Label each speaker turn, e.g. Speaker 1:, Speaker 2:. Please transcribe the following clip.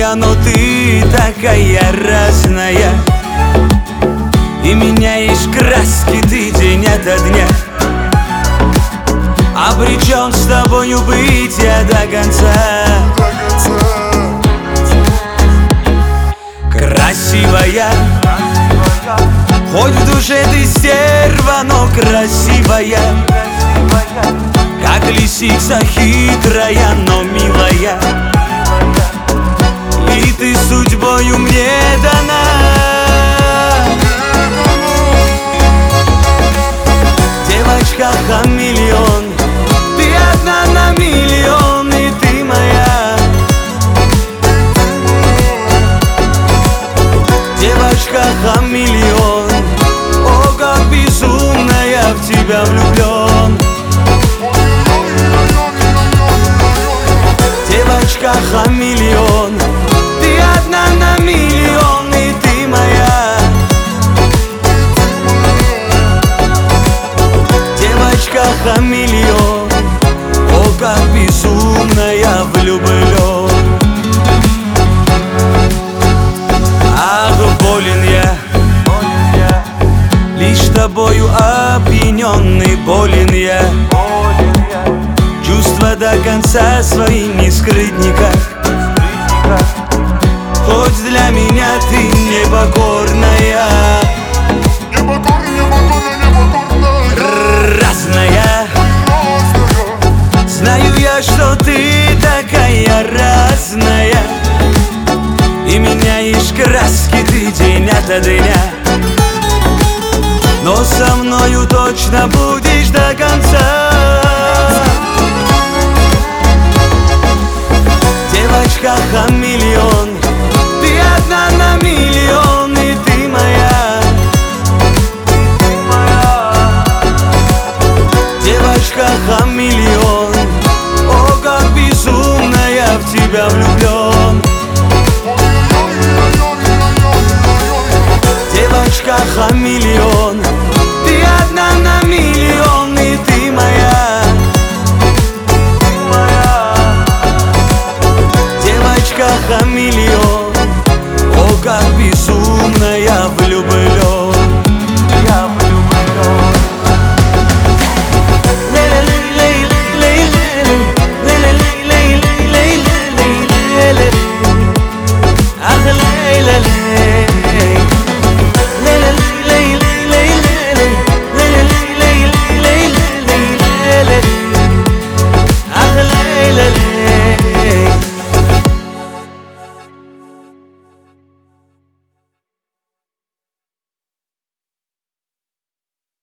Speaker 1: моя, но ты такая разная, и меняешь краски ты день ото дня. Обречен с тобою быть я до конца. Красивая, хоть в душе ты стерва, но красивая, как лисица хитрая, но милая. И ты судьбою мне дана. Девочка-хамелеон, ты одна на миллион, и ты моя. Девочка-хамелеон, о, как безумно я в тебя влюблен. Девочка-хамелеон, ты одна на миллион, и ты моя. Девочка-хамелеон, о, как безумно я влюблен. Ах, болен я, лишь тобою опьяненный, болен я. Чувства до конца свои не скрыть никак, хоть для меня ты непокорная. Разная, знаю я, что ты такая разная, и меняешь краски ты день ото дня. Но со мною точно будешь до конца. Девочка-хамелеон, ты одна на миллион, и ты моя. Девочка-хамелеон, о, как безумно я в тебя влюблен. Девочка-хамелеон, ты одна на миллион, и ты моя. Девочка-хамелеон, о, как безумно я влюблен.